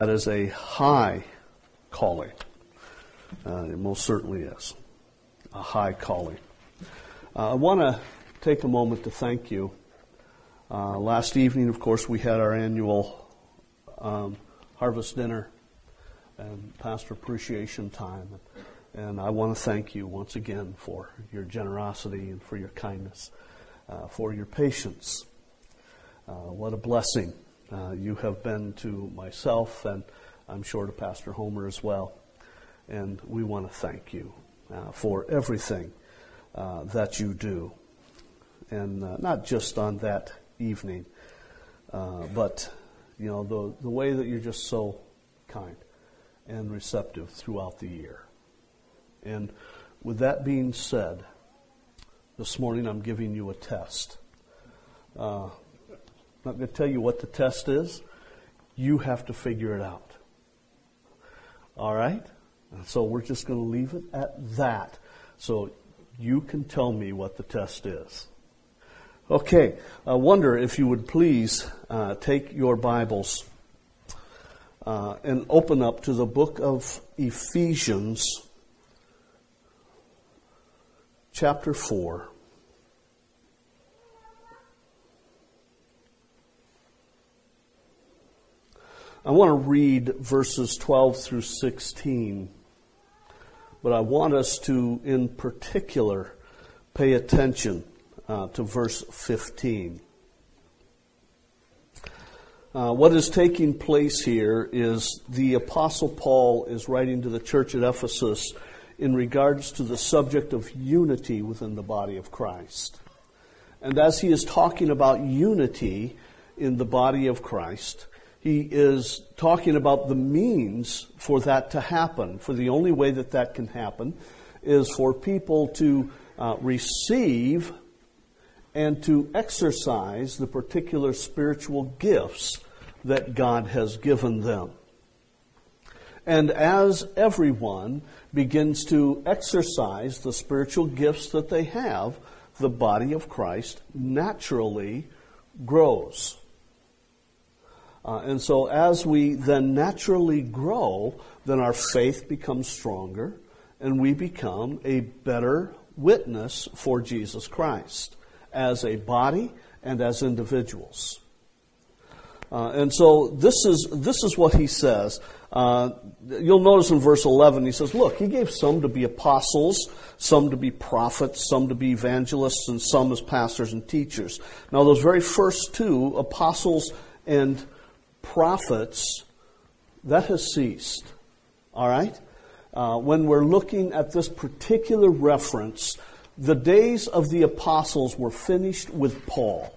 That is a high calling. It most certainly is a high calling. I want to take a moment to thank you. Last evening, of course, we had our annual harvest dinner and pastor appreciation time. And I want to thank you once again for your generosity and for your kindness, for your patience. What a blessing you have been to myself, and I'm sure to Pastor Homer as well. And we want to thank you for everything that you do. And not just on that evening, but you know the way that you're just so kind and receptive throughout the year. And with that being said, this morning I'm giving you a test. I'm not going to tell you what the test is. You have to figure it out. All right? And so we're just going to leave it at that. So you can tell me what the test is. Okay. I wonder if you would please take your Bibles and open up to the book of Ephesians, chapter 4. I want to read verses 12 through 16, but I want us to, in particular, pay attention to verse 15. What is taking place here is the Apostle Paul is writing to the church at Ephesus in regards to the subject of unity within the body of Christ. And as he is talking about unity in the body of Christ, he is talking about the means for that to happen. For the only way that that can happen is for people to receive and to exercise the particular spiritual gifts that God has given them. And as everyone begins to exercise the spiritual gifts that they have, the body of Christ naturally grows. And so as we then naturally grow, then our faith becomes stronger and we become a better witness for Jesus Christ as a body and as individuals. And so this is what he says. You'll notice in verse 11, he says, look, he gave some to be apostles, some to be prophets, some to be evangelists, and some as pastors and teachers. Now those very first two, apostles and prophets, that has ceased. All right? When we're looking at this particular reference, the days of the apostles were finished with Paul.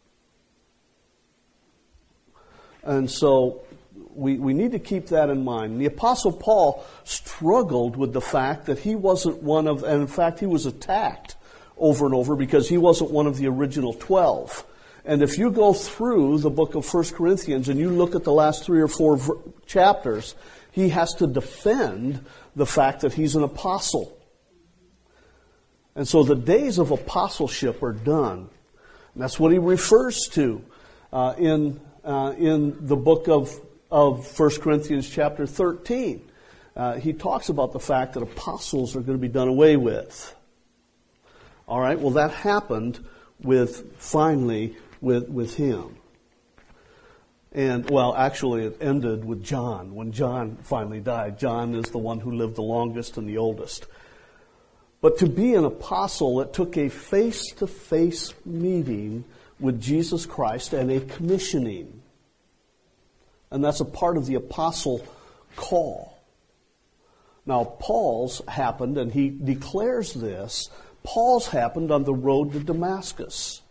And so we need to keep that in mind. The Apostle Paul struggled with the fact that he wasn't one of, and in fact he was attacked over and over because he wasn't one of the original 12. And if you go through the book of 1 Corinthians and you look at the last 3 or 4 chapters, he has to defend the fact that he's an apostle. And so the days of apostleship are done. And that's what he refers to in the book of 1 Corinthians chapter 13. He talks about the fact that apostles are going to be done away with. All right, well that happened finally with him. And, well, actually it ended with John. When John finally died, John is the one who lived the longest and the oldest. But to be an apostle, it took a face-to-face meeting with Jesus Christ and a commissioning. And that's a part of the apostle call. Now, Paul's happened, and he declares this, Paul's happened on the road to Damascus.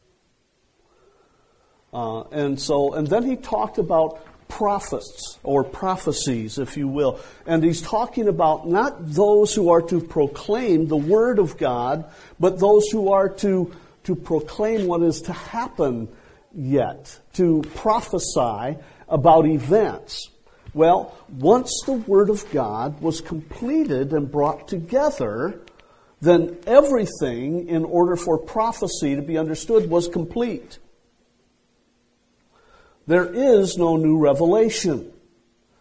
And then he talked about prophets or prophecies, if you will. And he's talking about not those who are to proclaim the word of God, but those who are to proclaim what is to happen yet, to prophesy about events. Well, once the word of God was completed and brought together, then everything in order for prophecy to be understood was complete. There is no new revelation.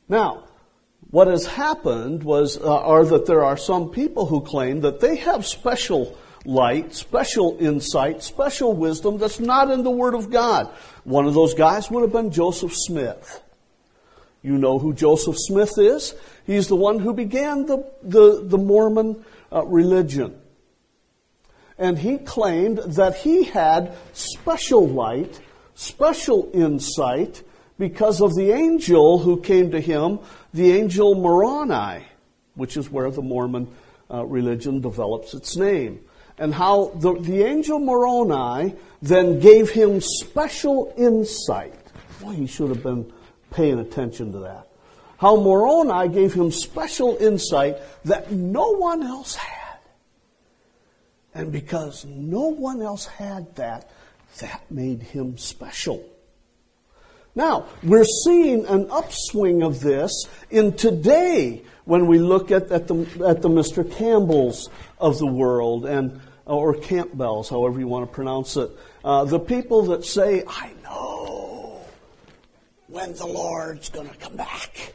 Now, what has happened are that there are some people who claim that they have special light, special insight, special wisdom that's not in the Word of God. One of those guys would have been Joseph Smith. You know who Joseph Smith is? He's the one who began the Mormon religion. And he claimed that he had special light, special insight, because of the angel who came to him, the angel Moroni, which is where the Mormon religion develops its name. And how the angel Moroni then gave him special insight. Boy, he should have been paying attention to that. How Moroni gave him special insight that no one else had. And because no one else had that made him special. Now, we're seeing an upswing of this in today when we look at the Mr. Campbells of the world, or Campbells, however you want to pronounce it. The people that say, I know when the Lord's going to come back.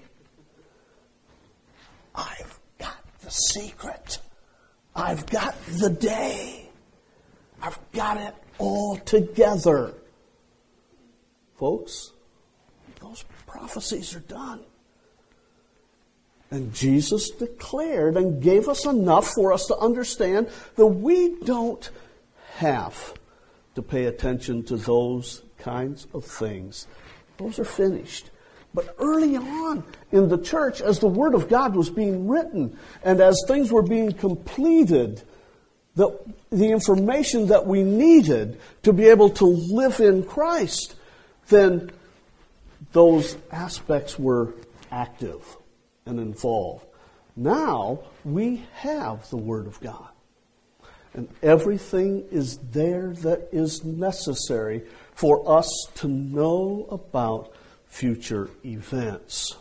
I've got the secret. I've got the day. I've got it all together. Folks, those prophecies are done. And Jesus declared and gave us enough for us to understand that we don't have to pay attention to those kinds of things. Those are finished. But early on in the church, as the Word of God was being written and as things were being completed, the information that we needed to be able to live in Christ, then those aspects were active and involved. Now we have the Word of God. And everything is there that is necessary for us to know about future events.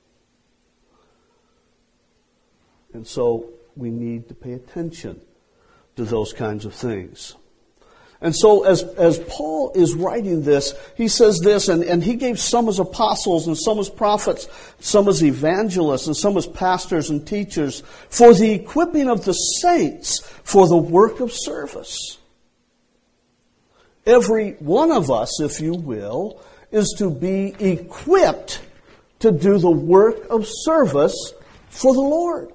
And so we need to pay attention to those kinds of things. And so as Paul is writing this, he says this, and he gave some as apostles and some as prophets, some as evangelists and some as pastors and teachers for the equipping of the saints for the work of service. Every one of us, if you will, is to be equipped to do the work of service for the Lord.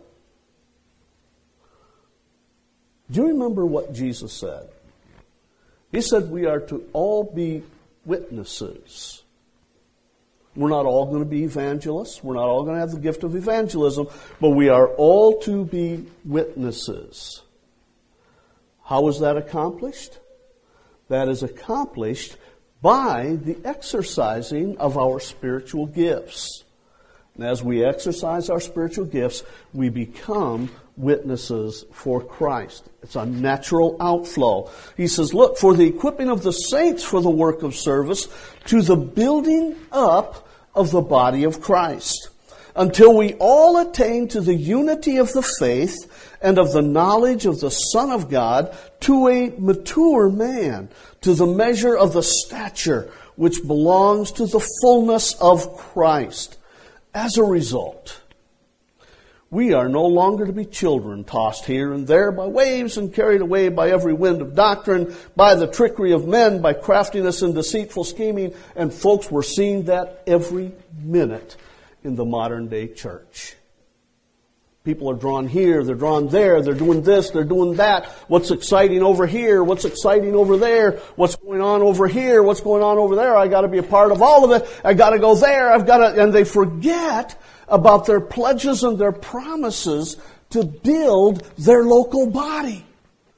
Do you remember what Jesus said? He said we are to all be witnesses. We're not all going to be evangelists. We're not all going to have the gift of evangelism, but we are all to be witnesses. How is that accomplished? That is accomplished by the exercising of our spiritual gifts. And as we exercise our spiritual gifts, we become witnesses for Christ. It's a natural outflow. He says, look, for the equipping of the saints for the work of service, to the building up of the body of Christ, until we all attain to the unity of the faith and of the knowledge of the Son of God, to a mature man, to the measure of the stature which belongs to the fullness of Christ. As a result, we are no longer to be children, tossed here and there by waves and carried away by every wind of doctrine, by the trickery of men, by craftiness and deceitful scheming. And folks, we're seeing that every minute in the modern day church. People are drawn here, they're drawn there, they're doing this, they're doing that. What's exciting over here? What's exciting over there? What's going on over here? What's going on over there? I got to be a part of all of it. I got to go there. And they forget about their pledges and their promises to build their local body.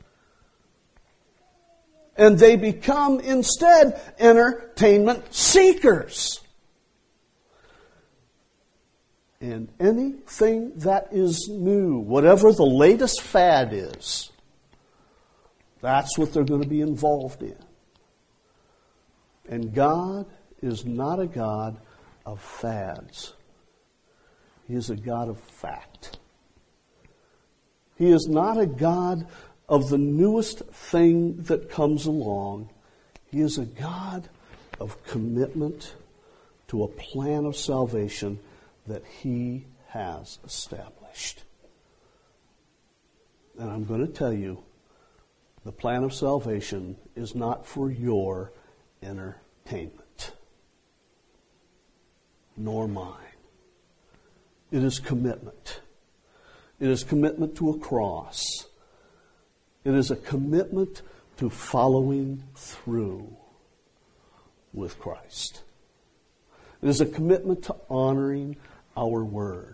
And they become instead entertainment seekers. And anything that is new, whatever the latest fad is, that's what they're going to be involved in. And God is not a God of fads. He is a God of fact. He is not a God of the newest thing that comes along. He is a God of commitment to a plan of salvation that He has established. And I'm going to tell you, the plan of salvation is not for your entertainment, nor mine. It is commitment. It is commitment to a cross. It is a commitment to following through with Christ. It is a commitment to honoring our word.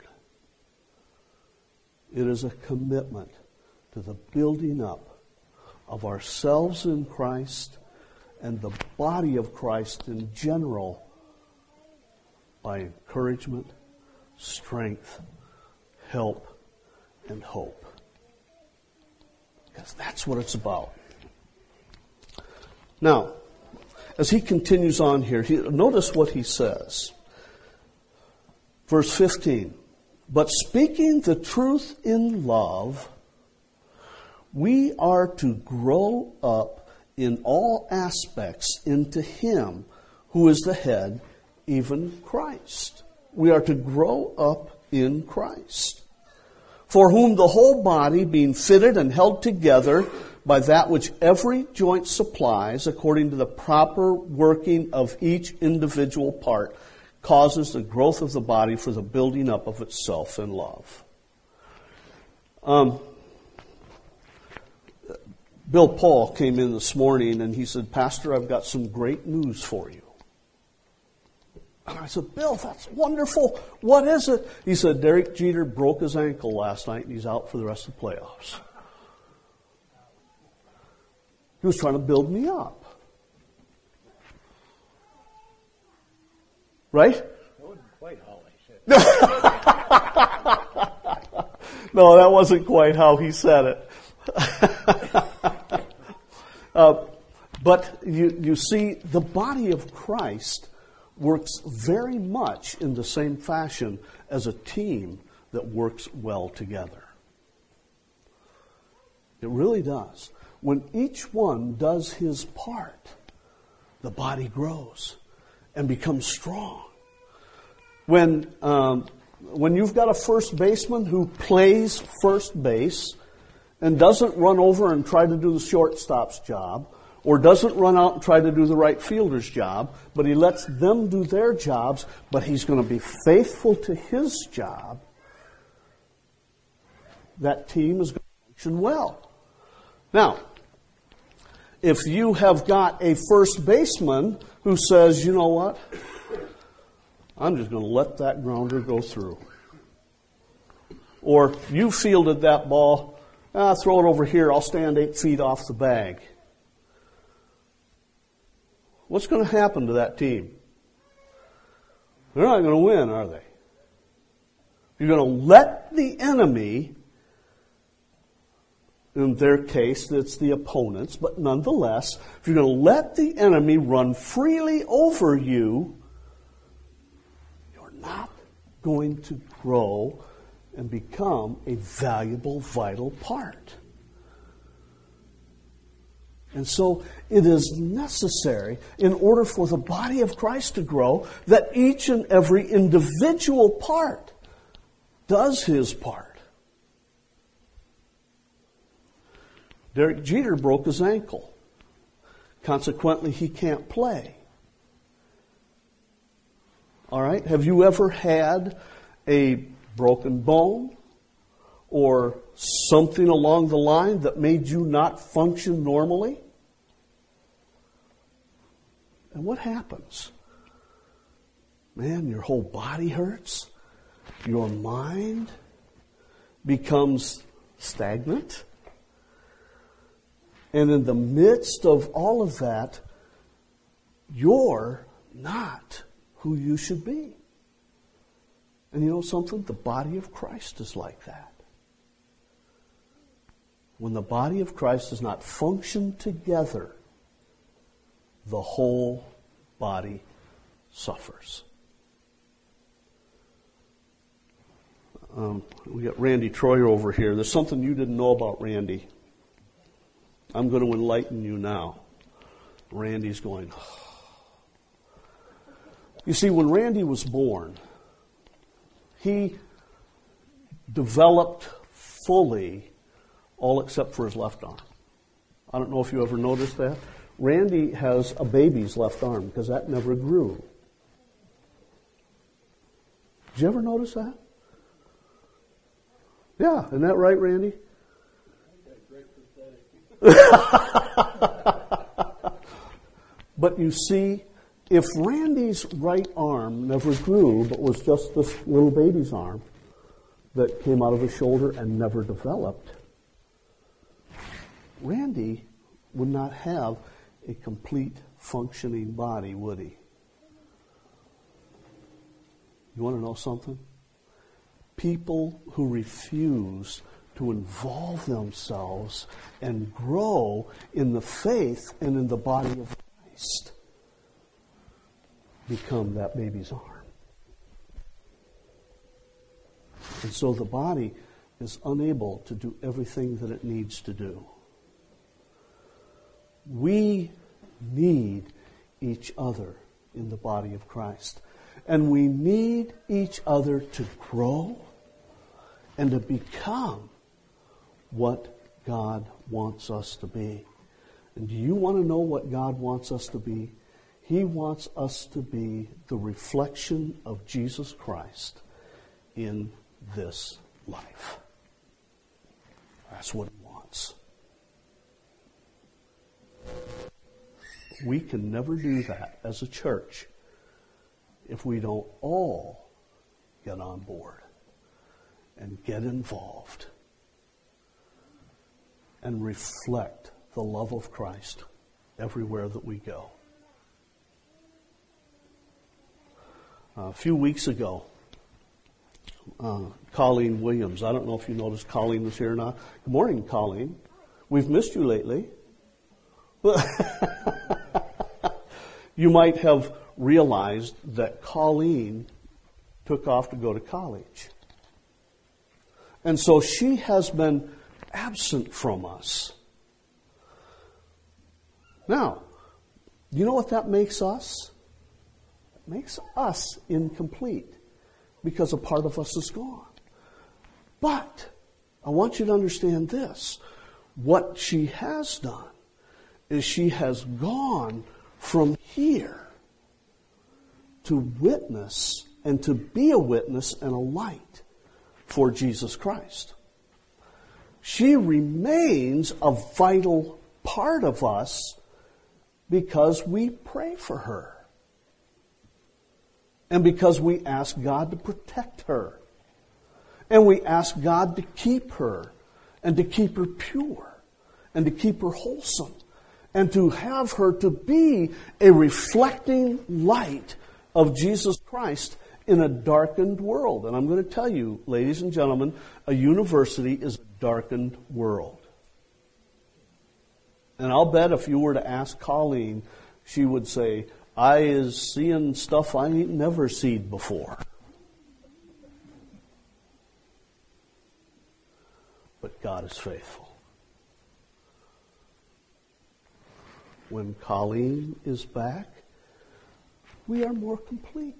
It is a commitment to the building up of ourselves in Christ and the body of Christ in general by encouragement, strength, help, and hope. Because that's what it's about. Now, as he continues on here, notice what he says. Verse 15. But speaking the truth in love, we are to grow up in all aspects into Him who is the head, even Christ. We are to grow up in Christ. For whom the whole body, being fitted and held together by that which every joint supplies, according to the proper working of each individual part, causes the growth of the body for the building up of itself in love. Bill Paul came in this morning and he said, Pastor, I've got some great news for you. And I said, Bill, that's wonderful. What is it? He said, Derek Jeter broke his ankle last night and he's out for the rest of the playoffs. He was trying to build me up. Right? That wasn't quite how he said it. No, that wasn't quite how he said it. But you see, the body of Christ works very much in the same fashion as a team that works well together. It really does. When each one does his part, the body grows and becomes strong. When you've got a first baseman who plays first base and doesn't run over and try to do the shortstop's job, or doesn't run out and try to do the right fielder's job, but he lets them do their jobs, but he's going to be faithful to his job, that team is going to function well. Now, if you have got a first baseman who says, you know what, I'm just going to let that grounder go through. Or you fielded that ball, throw it over here, I'll stand 8 feet off the bag. What's going to happen to that team? They're not going to win, are they? You're going to let the enemy, in their case, it's the opponents, but nonetheless, if you're going to let the enemy run freely over you, you're not going to grow and become a valuable, vital part. And so it is necessary, in order for the body of Christ to grow, that each and every individual part does his part. Derek Jeter broke his ankle. Consequently, he can't play. All right? Have you ever had a broken bone or something along the line that made you not function normally? And what happens? Man, your whole body hurts. Your mind becomes stagnant. And in the midst of all of that, you're not who you should be. And you know something? The body of Christ is like that. When the body of Christ does not function together, the whole body suffers. We got Randy Troyer over here. There's something you didn't know about Randy. I'm going to enlighten you now. Randy's going, You see, when Randy was born, he developed fully, all except for his left arm. I don't know if you ever noticed that. Randy has a baby's left arm because that never grew. Did you ever notice that? Yeah, isn't that right, Randy? But you see, if Randy's right arm never grew, but was just this little baby's arm that came out of his shoulder and never developed, Randy would not have a complete functioning body, would he? You want to know something? People who refuse to involve themselves and grow in the faith and in the body of Christ become that baby's arm. And so the body is unable to do everything that it needs to do. We need each other in the body of Christ. And we need each other to grow and to become what God wants us to be. And do you want to know what God wants us to be? He wants us to be the reflection of Jesus Christ in this life. That's what He wants. We can never do that as a church if we don't all get on board and get involved and reflect the love of Christ everywhere that we go. A few weeks ago, Colleen Williams, I don't know if you noticed Colleen was here or not. Good morning, Colleen. We've missed you lately. You might have realized that Colleen took off to go to college. And so she has been absent from us. Now, you know what that makes us? It makes us incomplete because a part of us is gone. But I want you to understand this. What she has done is she has gone from here to witness and to be a witness and a light for Jesus Christ. She remains a vital part of us because we pray for her and because we ask God to protect her and we ask God to keep her and to keep her pure and to keep her wholesome and to have her to be a reflecting light of Jesus Christ in a darkened world. And I'm going to tell you, ladies and gentlemen, a university is a darkened world. And I'll bet if you were to ask Colleen, she would say, I is seeing stuff I ain't never seen before. But God is faithful. When Colleen is back, we are more complete.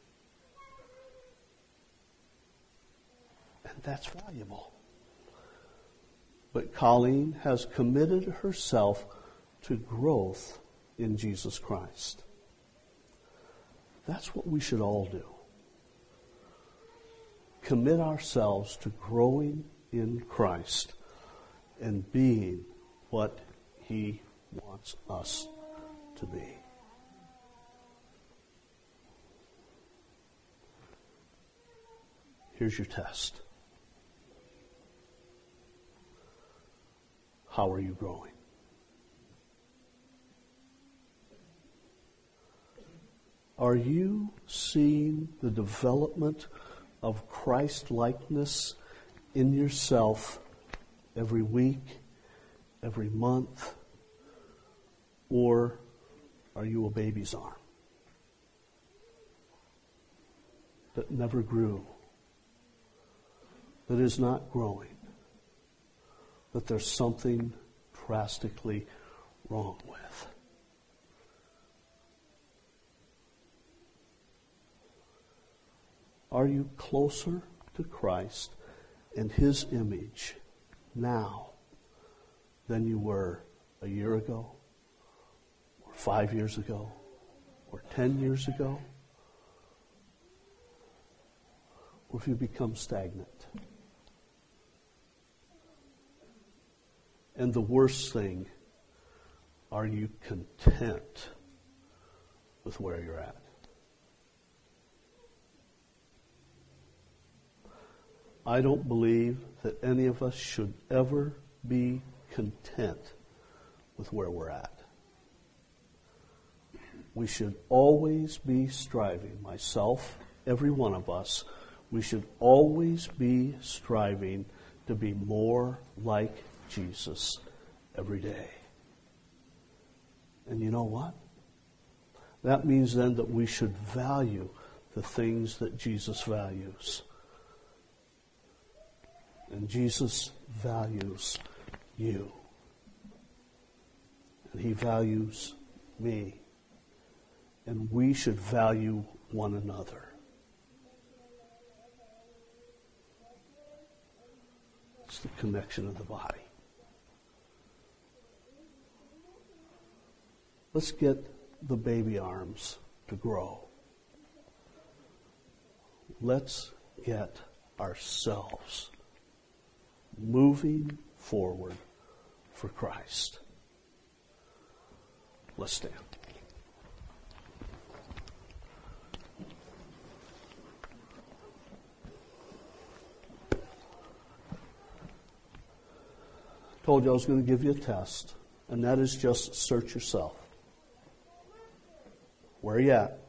And that's valuable. But Colleen has committed herself to growth in Jesus Christ. That's what we should all do. Commit ourselves to growing in Christ and being what He wants us to be. Here's your test. How are you growing? Are you seeing the development of Christ-likeness in yourself every week, every month? Or are you a baby's arm that never grew, that is not growing, that there's something drastically wrong with? Are you closer to Christ and His image now than you were a year ago, or 5 years ago, or 10 years ago? Or if you become stagnant? And the worst thing, are you content with where you're at? I don't believe that any of us should ever be content with where we're at. We should always be striving, myself, every one of us, we should always be striving to be more like Jesus every day. And you know what? That means then that we should value the things that Jesus values. And Jesus values you. And He values me. And we should value one another. It's the connection of the body. Let's get the baby arms to grow. Let's get ourselves moving forward for Christ. Let's stand. Told you I was going to give you a test, and that is just search yourself. Where are you at?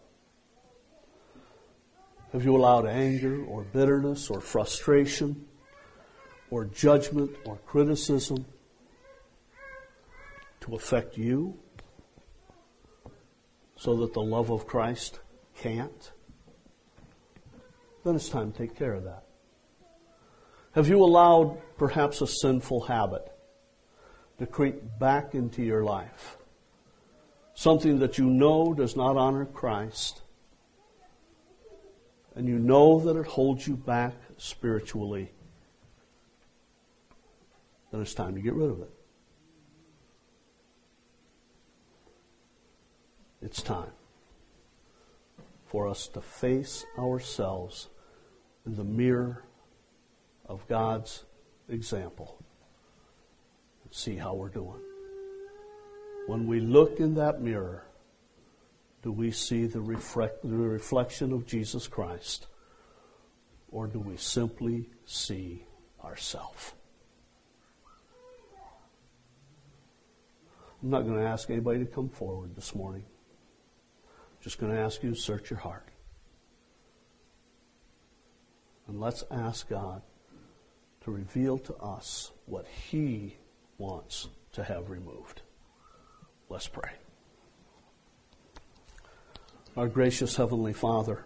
Have you allowed anger or bitterness or frustration or judgment or criticism to affect you so that the love of Christ can't? Then it's time to take care of that. Have you allowed perhaps a sinful habit to creep back into your life? Something that you know does not honor Christ, and you know that it holds you back spiritually. Then it's time to get rid of it. It's time for us to face ourselves in the mirror of God's example and see how we're doing. When we look in that mirror, do we see the reflection of Jesus Christ, or do we simply see ourselves? I'm not going to ask anybody to come forward this morning. I'm just going to ask you to search your heart. And let's ask God to reveal to us what He wants to have removed. Let's pray. Our gracious Heavenly Father,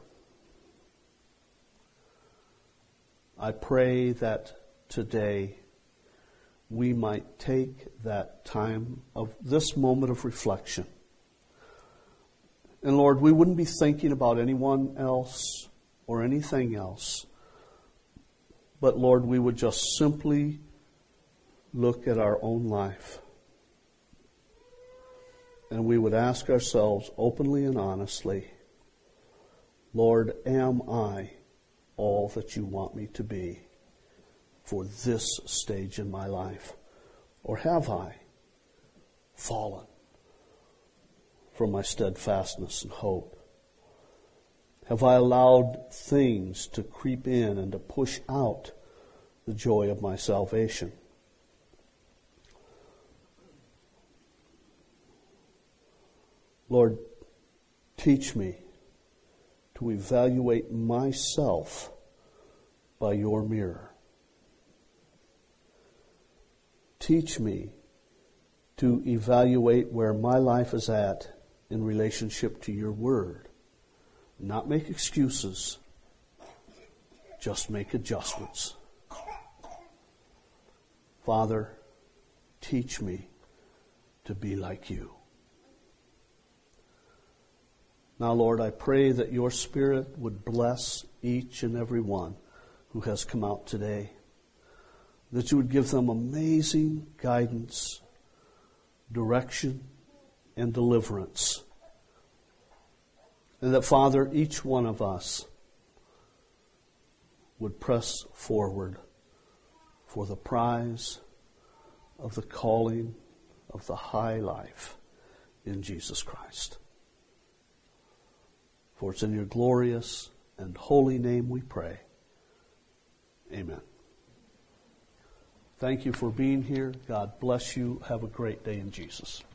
I pray that today we might take that time of this moment of reflection. And Lord, we wouldn't be thinking about anyone else or anything else, but Lord, we would just simply look at our own life. And we would ask ourselves openly and honestly, Lord, am I all that you want me to be for this stage in my life? Or have I fallen from my steadfastness and hope? Have I allowed things to creep in and to push out the joy of my salvation? Lord, teach me to evaluate myself by your mirror. Teach me to evaluate where my life is at in relationship to your word. Not make excuses, just make adjustments. Father, teach me to be like you. Now, Lord, I pray that your Spirit would bless each and every one who has come out today, that you would give them amazing guidance, direction, and deliverance. And that, Father, each one of us would press forward for the prize of the calling of the high life in Jesus Christ. For it's in your glorious and holy name we pray. Amen. Thank you for being here. God bless you. Have a great day in Jesus.